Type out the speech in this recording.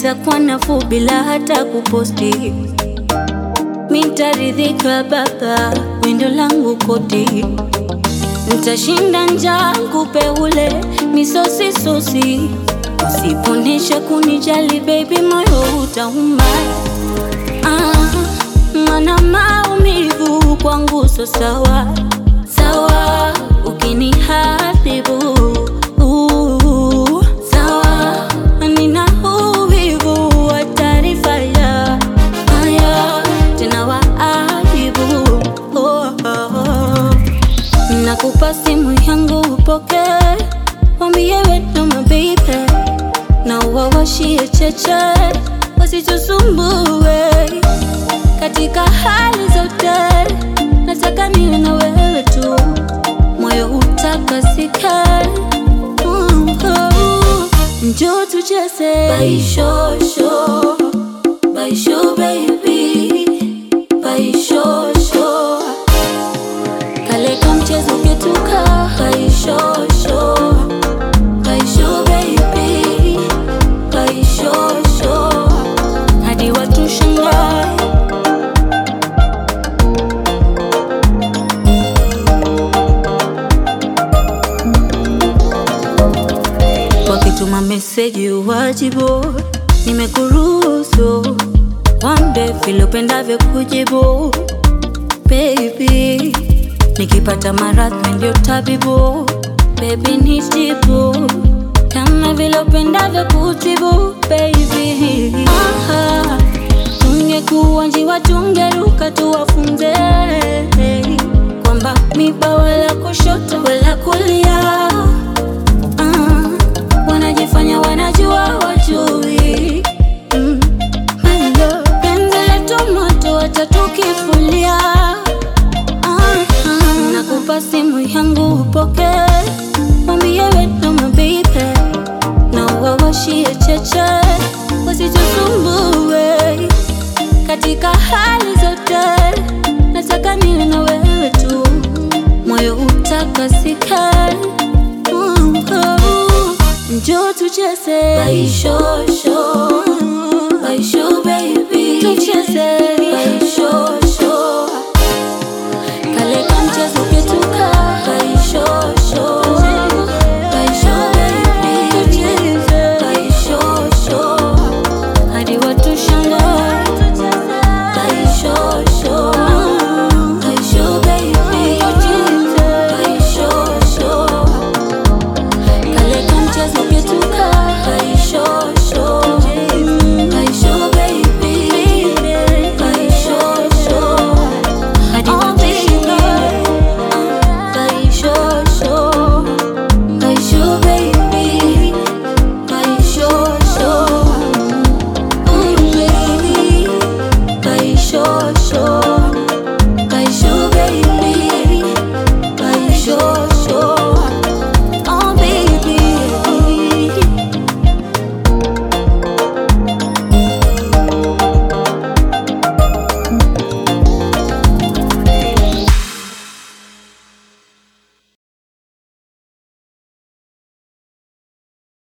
itakuwa nafuu bila hata kuposti. Mitaridhika baba, windo langu koti. Nitashinda njaa nikupe ule misosi sosi. Usiponesha kunijali baby, moyo utauma. Mana maumivu kwangu so sawa sawa, ukinihadhibu sawa. Nina uvivu wa taarifa ya haya, tena waadibu. Nakupa simu yangu upoke, wambie wetu mabibe, na wawashie cheche wasitusumbue. Katika hali zote nataka niwe na wewe tu, moyo utakasika. Njoo tucheze baishosho, baisho baby, baishosho. Kale ka mchezo ketuka baishosho, baisho baby, baishosho. Hadi watu shangae. Wakituma meseji uwajibu, nimekuruhusu. Wambe vile upendavyo kujibu baby, nikipata maradhi ndio tabibu. Baby nijibu kama vile upendavyo kutibu baby. Tungekuwa njiwa tungeruka tuwafunze kwamba miba wala kushoto wala kulia. Wanajifanya wanajua wajui. Penzi letu moto watatukifulia. Nakupa simu yangu upoke, wambie wetu mabibe, na wawashie cheche wasitusumbue. Katika hali zote nataka niwe na wewe tu, moyo utakasika. Njoo tucheze baishosho, baisho baby, tucheze